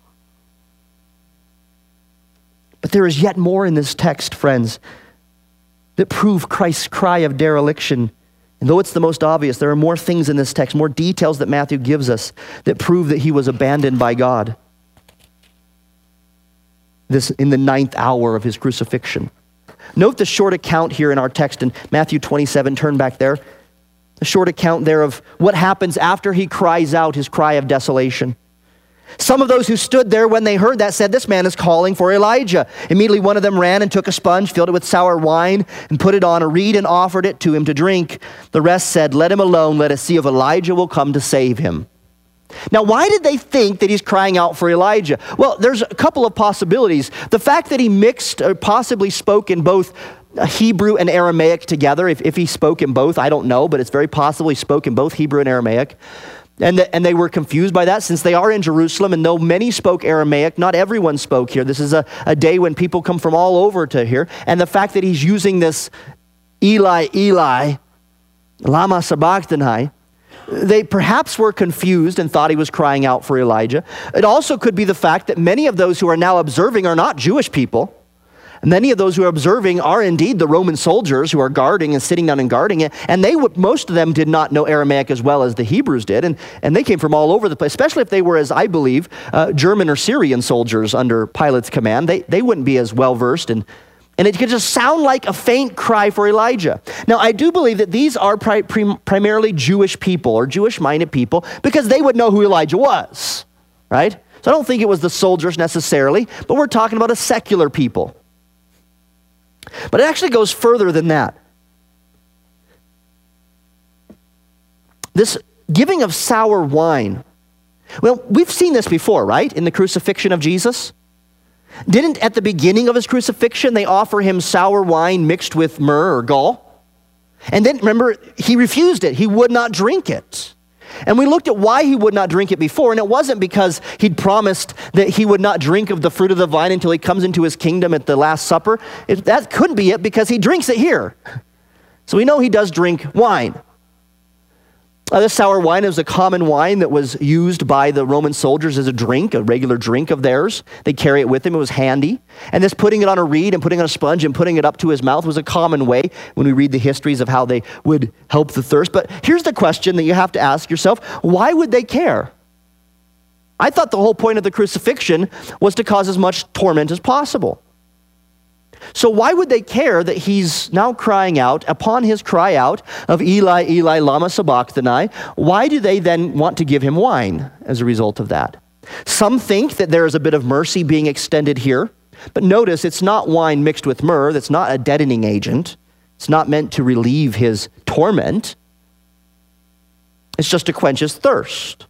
But there is yet more in this text, friends, that prove Christ's cry of dereliction. And though it's the most obvious, there are more things in this text, more details that Matthew gives us that prove that he was abandoned by God. This in the ninth hour of his crucifixion. Note the short account here in our text in Matthew twenty-seven, turn back there. The short account there of what happens after he cries out his cry of desolation. Some of those who stood there when they heard that said, this man is calling for Elijah. Immediately one of them ran and took a sponge, filled it with sour wine, and put it on a reed and offered it to him to drink. The rest said, let him alone, let us see if Elijah will come to save him. Now, why did they think that he's crying out for Elijah? Well, there's a couple of possibilities. The fact that he mixed or possibly spoke in both Hebrew and Aramaic together, if, if he spoke in both, I don't know, but it's very possible he spoke in both Hebrew and Aramaic. And, the, and they were confused by that since they are in Jerusalem, and though many spoke Aramaic, not everyone spoke here. This is a, a day when people come from all over to here. And the fact that he's using this Eli, Eli, lama sabachthani, they perhaps were confused and thought he was crying out for Elijah. It also could be the fact that many of those who are now observing are not Jewish people. Many of those who are observing are indeed the Roman soldiers who are guarding and sitting down and guarding it. And they would, most of them did not know Aramaic as well as the Hebrews did. And, and they came from all over the place, especially if they were, as I believe, uh, German or Syrian soldiers under Pilate's command. They, they wouldn't be as well versed. And, and it could just sound like a faint cry for Elijah. Now, I do believe that these are pri- pri- primarily Jewish people or Jewish-minded people because they would know who Elijah was, right? So I don't think it was the soldiers necessarily, but we're talking about a secular people. But it actually goes further than that. This giving of sour wine. Well, we've seen this before, right? In the crucifixion of Jesus. Didn't at the beginning of his crucifixion, they offer him sour wine mixed with myrrh or gall? And then remember, he refused it. He would not drink it. And we looked at why he would not drink it before, and it wasn't because he'd promised that he would not drink of the fruit of the vine until he comes into his kingdom at the Last Supper. It, that couldn't be it because he drinks it here. So we know he does drink wine. Uh, this sour wine is a common wine that was used by the Roman soldiers as a drink, a regular drink of theirs. They carry it with them. It was handy. And this putting it on a reed and putting it on a sponge and putting it up to his mouth was a common way when we read the histories of how they would help the thirst. But here's the question that you have to ask yourself. Why would they care? I thought the whole point of the crucifixion was to cause as much torment as possible. So why would they care that he's now crying out, upon his cry out of Eli, Eli, lama sabachthani, why do they then want to give him wine as a result of that? Some think that there is a bit of mercy being extended here, but notice it's not wine mixed with myrrh, that's not a deadening agent. It's not meant to relieve his torment. It's just to quench his thirst.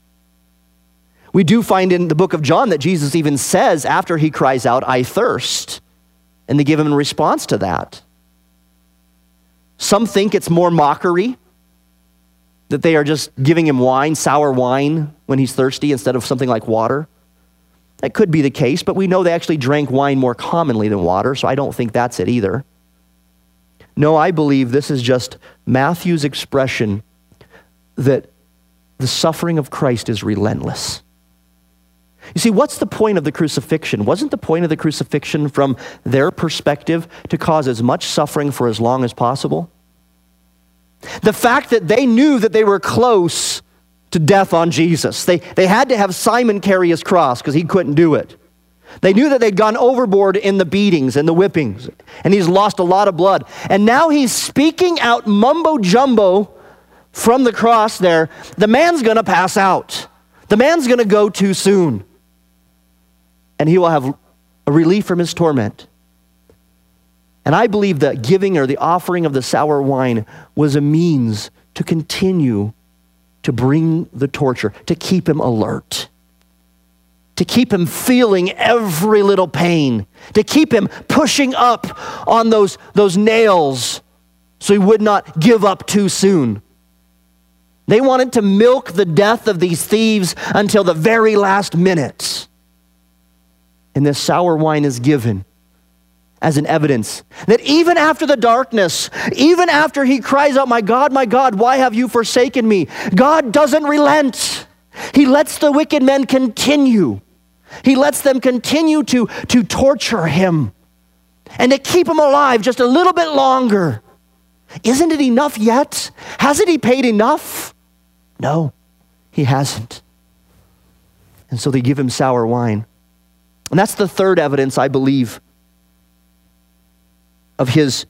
We do find in the book of John that Jesus even says after he cries out, I thirst. And they give him a response to that. Some think it's more mockery, that they are just giving him wine, sour wine, when he's thirsty instead of something like water. That could be the case, but we know they actually drank wine more commonly than water, so I don't think that's it either. No, I believe this is just Matthew's expression that the suffering of Christ is relentless. You see, what's the point of the crucifixion? Wasn't the point of the crucifixion from their perspective to cause as much suffering for as long as possible? The fact that they knew that they were close to death on Jesus. They, they had to have Simon carry his cross because he couldn't do it. They knew that they'd gone overboard in the beatings and the whippings, and he's lost a lot of blood. And now he's speaking out mumbo jumbo from the cross there. The man's going to pass out. The man's going to go too soon. And he will have a relief from his torment. And I believe the giving or the offering of the sour wine was a means to continue to bring the torture, to keep him alert, to keep him feeling every little pain, to keep him pushing up on those, those nails so he would not give up too soon. They wanted to milk the death of these thieves until the very last minute. And this sour wine is given as an evidence that even after the darkness, even after he cries out, my God, my God, why have you forsaken me? God doesn't relent. He lets the wicked men continue. He lets them continue to, to torture him and to keep him alive just a little bit longer. Isn't it enough yet? Hasn't he paid enough? No, he hasn't. And so they give him sour wine. And that's the third evidence, I believe, of his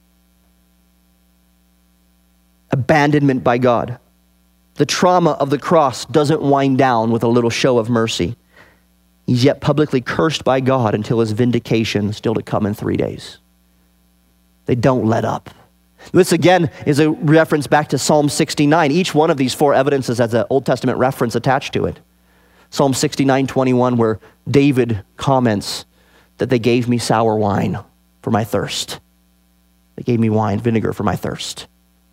abandonment by God. The trauma of the cross doesn't wind down with a little show of mercy. He's yet publicly cursed by God until his vindication is still to come in three days. They don't let up. This again is a reference back to Psalm sixty-nine. Each one of these four evidences has an Old Testament reference attached to it. Psalm sixty-nine twenty-one, where David comments that they gave me sour wine for my thirst. They gave me wine, vinegar for my thirst.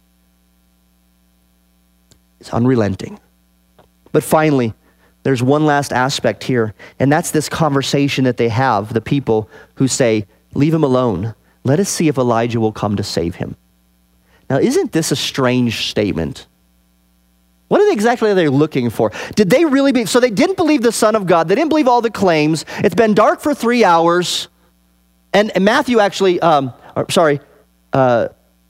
It's unrelenting. But finally, there's one last aspect here, and that's this conversation that they have, the people who say, leave him alone. Let us see if Elijah will come to save him. Now, isn't this a strange statement? What are they exactly are they looking for? Did they really be, so they didn't believe the Son of God. They didn't believe all the claims. It's been dark for three hours. And, and Matthew actually, um, or, sorry, uh,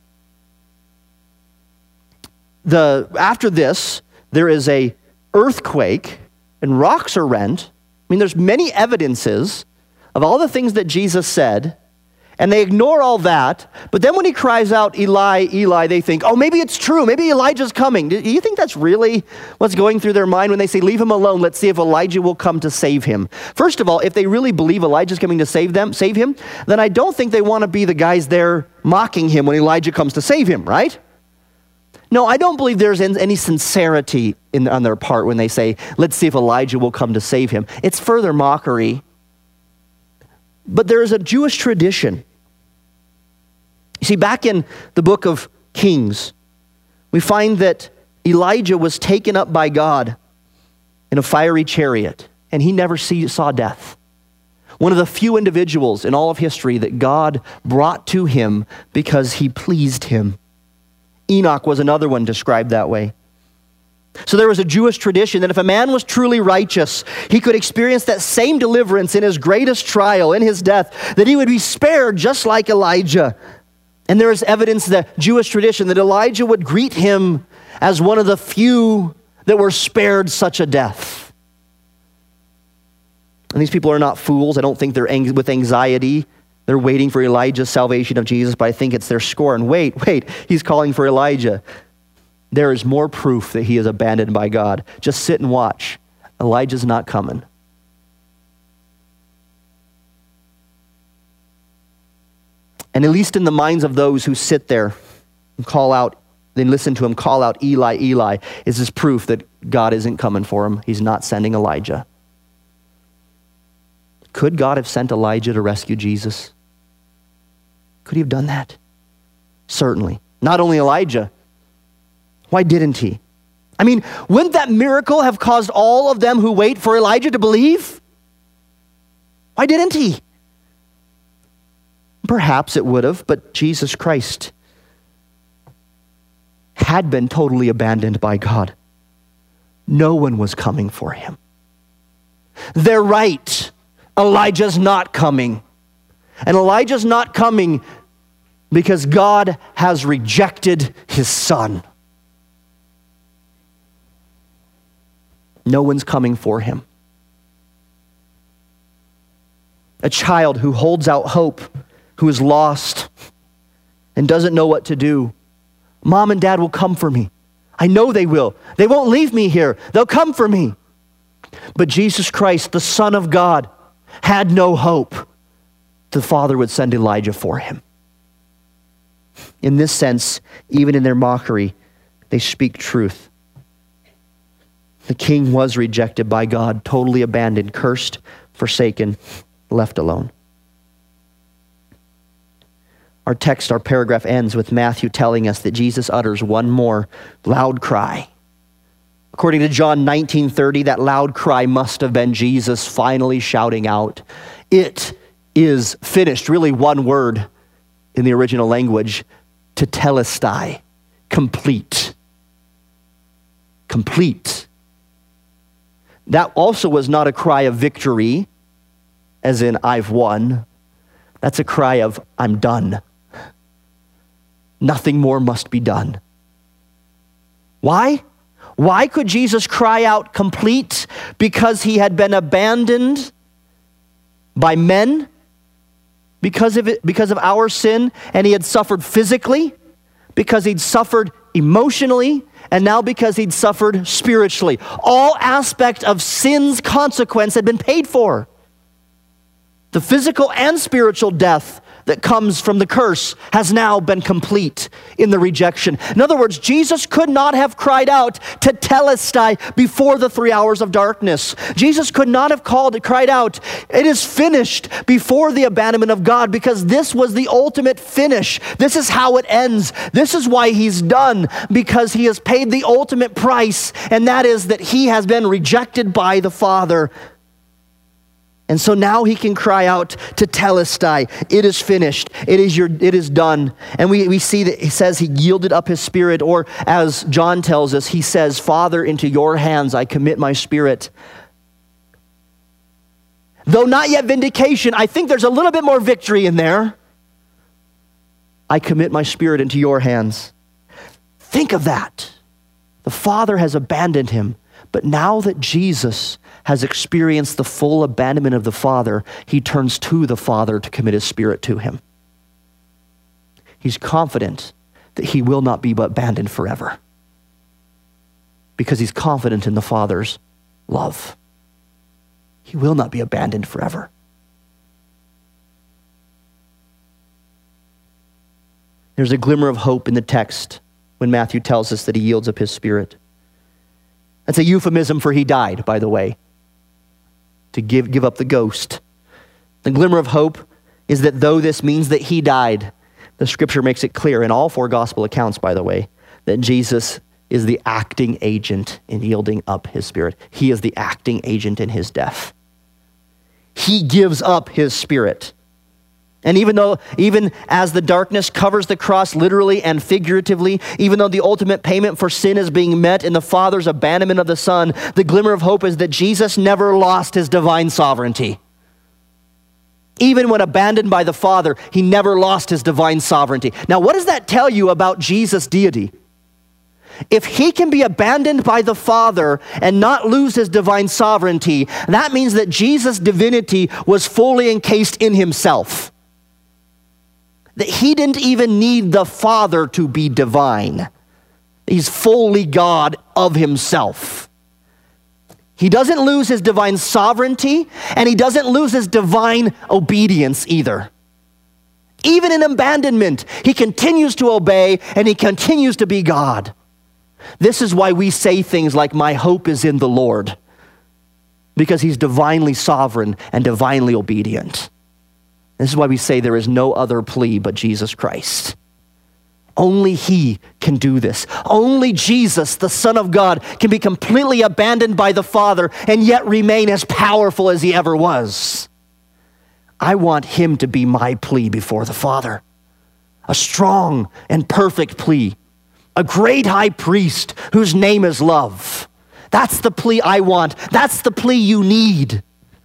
the after this, there is a earthquake and rocks are rent. I mean, there's many evidences of all the things that Jesus said, and they ignore all that. But then when he cries out, Eli, Eli, they think, oh, maybe it's true. Maybe Elijah's coming. Do you think that's really what's going through their mind when they say, leave him alone. Let's see if Elijah will come to save him. First of all, if they really believe Elijah's coming to save them, save him, then I don't think they want to be the guys there mocking him when Elijah comes to save him, right? No, I don't believe there's any sincerity in, on their part when they say, let's see if Elijah will come to save him. It's further mockery. But there is a Jewish tradition. You see, back in the book of Kings, we find that Elijah was taken up by God in a fiery chariot, and he never see, saw death. One of the few individuals in all of history that God brought to him because he pleased him. Enoch was another one described that way. So there was a Jewish tradition that if a man was truly righteous, he could experience that same deliverance in his greatest trial, in his death, that he would be spared just like Elijah. And there is evidence in the Jewish tradition that Elijah would greet him as one of the few that were spared such a death. And these people are not fools. I don't think they're ang- with anxiety. They're waiting for Elijah's salvation of Jesus, but I think it's their scorn. Wait, wait, he's calling for Elijah. There is more proof that he is abandoned by God. Just sit and watch. Elijah's not coming. And at least in the minds of those who sit there and call out, then listen to him call out, Eli, Eli, is this proof that God isn't coming for him. He's not sending Elijah. Could God have sent Elijah to rescue Jesus? Could he have done that? Certainly. Not only Elijah. Why didn't he? I mean, wouldn't that miracle have caused all of them who wait for Elijah to believe? Why didn't he? Perhaps it would have, but Jesus Christ had been totally abandoned by God. No one was coming for him. They're right. Elijah's not coming. And Elijah's not coming because God has rejected his son. No one's coming for him. A child who holds out hope, who is lost and doesn't know what to do. Mom and dad will come for me. I know they will. They won't leave me here. They'll come for me. But Jesus Christ, the Son of God, had no hope. The Father would send Elijah for him. In this sense, even in their mockery, they speak truth. The king was rejected by God, totally abandoned, cursed, forsaken, left alone. Our text, our paragraph ends with Matthew telling us that Jesus utters one more loud cry. According to John nineteen thirty, that loud cry must have been Jesus finally shouting out, "It is finished." Really one word in the original language, tetelestai, complete. Complete. That also was not a cry of victory, as in I've won. That's a cry of I'm done. Nothing more must be done. Why? Why could Jesus cry out complete? Because he had been abandoned by men because of it, because of our sin, and he had suffered physically, because he'd suffered emotionally, and now because he'd suffered spiritually. All aspect of sin's consequence had been paid for. The physical and spiritual death that comes from the curse has now been complete in the rejection. In other words, Jesus could not have cried out tetelestai before the three hours of darkness. Jesus could not have called, cried out, "It is finished," before the abandonment of God, because this was the ultimate finish. This is how it ends. This is why he's done, because he has paid the ultimate price, and that is that he has been rejected by the Father. And so now he can cry out tetelestai, "It is finished. It is your. It is done." And we, we see that he says he yielded up his spirit, or as John tells us, he says, "Father, into your hands I commit my spirit." Though not yet vindication, I think there's a little bit more victory in there. I commit my spirit into your hands. Think of that. The Father has abandoned him, but now that Jesus has experienced the full abandonment of the Father, he turns to the Father to commit his spirit to him. He's confident that he will not be abandoned forever because he's confident in the Father's love. He will not be abandoned forever. There's a glimmer of hope in the text when Matthew tells us that he yields up his spirit. That's a euphemism for he died, by the way, to give, give up the ghost. The glimmer of hope is that though this means that he died, the scripture makes it clear in all four gospel accounts, by the way, that Jesus is the acting agent in yielding up his spirit. He is the acting agent in his death. He gives up his spirit. And even though, even as the darkness covers the cross literally and figuratively, even though the ultimate payment for sin is being met in the Father's abandonment of the Son, the glimmer of hope is that Jesus never lost his divine sovereignty. Even when abandoned by the Father, he never lost his divine sovereignty. Now, what does that tell you about Jesus' deity? If he can be abandoned by the Father and not lose his divine sovereignty, that means that Jesus' divinity was fully encased in himself. That he didn't even need the Father to be divine. He's fully God of himself. He doesn't lose his divine sovereignty, and he doesn't lose his divine obedience either. Even in abandonment, he continues to obey, and he continues to be God. This is why we say things like, my hope is in the Lord, because he's divinely sovereign and divinely obedient. This is why we say there is no other plea but Jesus Christ. Only he can do this. Only Jesus, the Son of God, can be completely abandoned by the Father and yet remain as powerful as he ever was. I want him to be my plea before the Father. A strong and perfect plea. A great high priest whose name is love. That's the plea I want. That's the plea you need.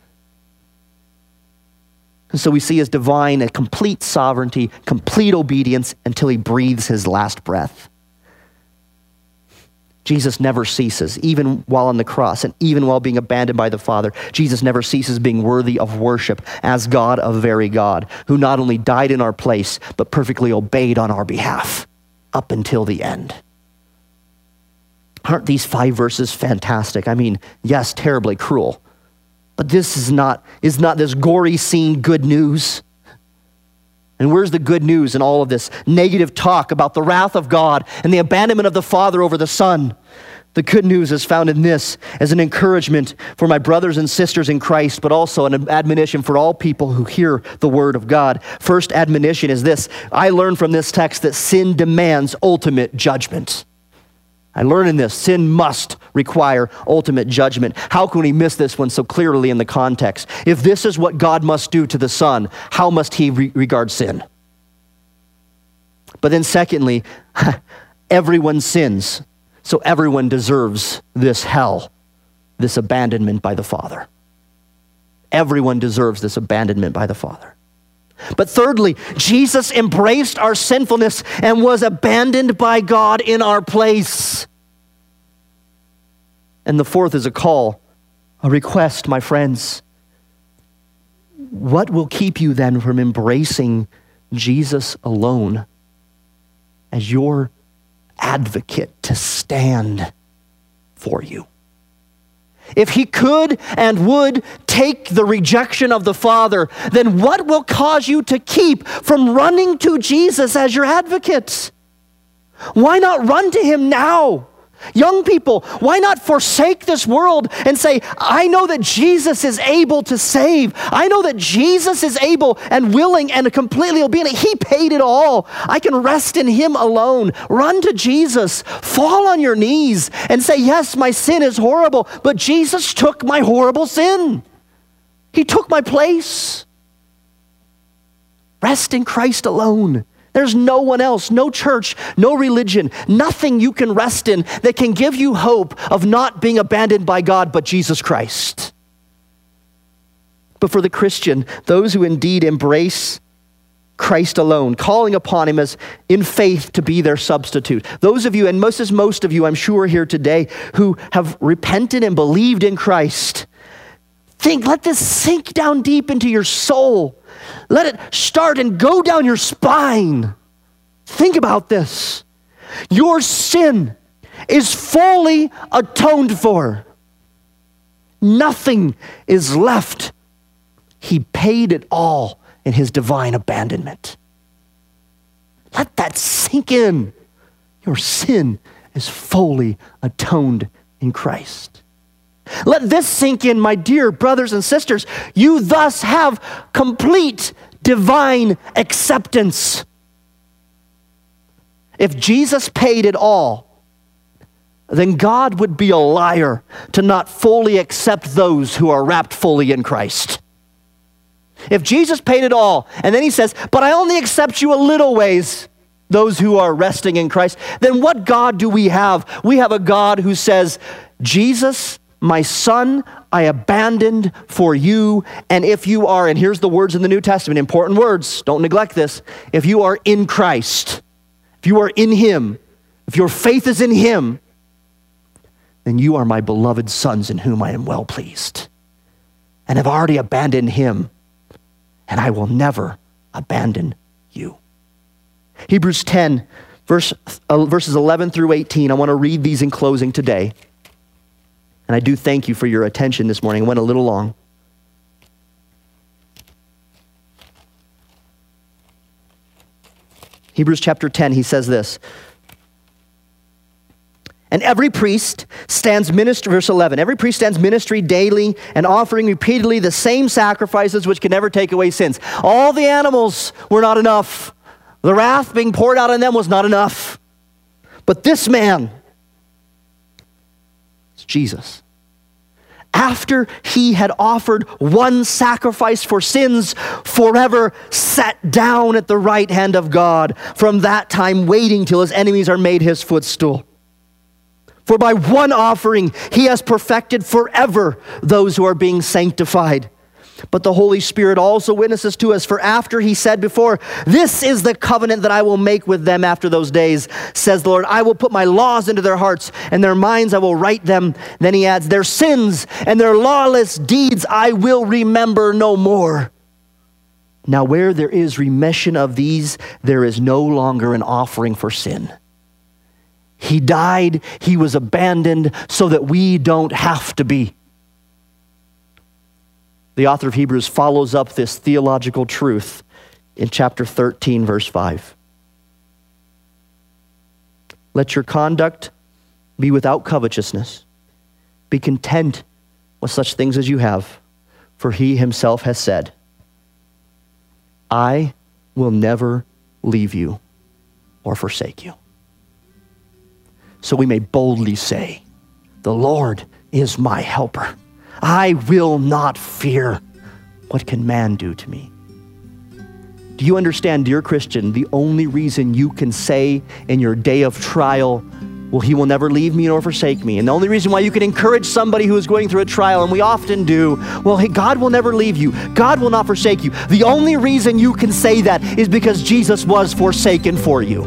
And so we see his divine and complete sovereignty, complete obedience until he breathes his last breath. Jesus never ceases, even while on the cross and even while being abandoned by the Father. Jesus never ceases being worthy of worship as God of very God, who not only died in our place, but perfectly obeyed on our behalf up until the end. Aren't these five verses fantastic? I mean, yes, terribly cruel. But this is not, is not this gory scene good news. And where's the good news in all of this negative talk about the wrath of God and the abandonment of the Father over the Son? The good news is found in this as an encouragement for my brothers and sisters in Christ, but also an admonition for all people who hear the word of God. First admonition is this. I learned from this text that sin demands ultimate judgment. I learn in this, sin must require ultimate judgment. How can we miss this one so clearly in the context? If this is what God must do to the Son, how must he re- regard sin? But then secondly, everyone sins, so everyone deserves this hell, this abandonment by the Father. Everyone deserves this abandonment by the Father. But thirdly, Jesus embraced our sinfulness and was abandoned by God in our place. And the fourth is a call, a request, my friends. What will keep you then from embracing Jesus alone as your advocate to stand for you? If he could and would take the rejection of the Father, then what will cause you to keep from running to Jesus as your advocate? Why not run to him now? Young people, why not forsake this world and say, I know that Jesus is able to save. I know that Jesus is able and willing and completely obedient. He paid it all. I can rest in him alone. Run to Jesus. Fall on your knees and say, yes, my sin is horrible, but Jesus took my horrible sin. He took my place. Rest in Christ alone. There's no one else, no church, no religion, nothing you can rest in that can give you hope of not being abandoned by God but Jesus Christ. But for the Christian, those who indeed embrace Christ alone, calling upon him as in faith to be their substitute. Those of you, and most as most of you, I'm sure here today, who have repented and believed in Christ, think, let this sink down deep into your soul. Let it start and go down your spine. Think about this. Your sin is fully atoned for. Nothing is left. He paid it all in his divine abandonment. Let that sink in. Your sin is fully atoned in Christ. Let this sink in, my dear brothers and sisters. You thus have complete divine acceptance. If Jesus paid it all, then God would be a liar to not fully accept those who are wrapped fully in Christ. If Jesus paid it all, and then he says, but I only accept you a little ways, those who are resting in Christ, then what God do we have? We have a God who says, Jesus, my son, I abandoned for you, and if you are, and here's the words in the New Testament, important words, don't neglect this, if you are in Christ, if you are in him, if your faith is in him, then you are my beloved sons in whom I am well pleased, and have already abandoned him, and I will never abandon you. Hebrews ten, verse, uh, verses eleven through eighteen. I want to read these in closing today. And I do thank you for your attention this morning. I went a little long. Hebrews chapter ten, he says this. And every priest stands ministry, verse eleven, every priest stands ministry daily and offering repeatedly the same sacrifices which can never take away sins. All the animals were not enough. The wrath being poured out on them was not enough. But this man, it's Jesus, after he had offered one sacrifice for sins, forever sat down at the right hand of God, from that time waiting till his enemies are made his footstool. For by one offering he has perfected forever those who are being sanctified. But the Holy Spirit also witnesses to us, for after he said before, this is the covenant that I will make with them after those days, says the Lord, I will put my laws into their hearts, and their minds I will write them. Then he adds, their sins and their lawless deeds I will remember no more. Now where there is remission of these, there is no longer an offering for sin. He died, he was abandoned so that we don't have to be. The author of Hebrews follows up this theological truth in chapter thirteen, verse five. Let your conduct be without covetousness. Be content with such things as you have, for he himself has said, I will never leave you or forsake you. So we may boldly say, the Lord is my helper. I will not fear. What can man do to me? Do you understand, dear Christian, the only reason you can say in your day of trial, well, he will never leave me nor forsake me. And the only reason why you can encourage somebody who is going through a trial, and we often do, well, hey, God will never leave you. God will not forsake you. The only reason you can say that is because Jesus was forsaken for you.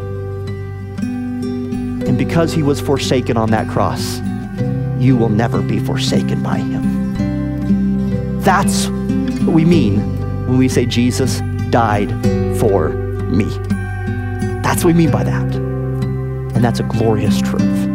And because he was forsaken on that cross, you will never be forsaken by him. That's what we mean when we say Jesus died for me. That's what we mean by that. And that's a glorious truth.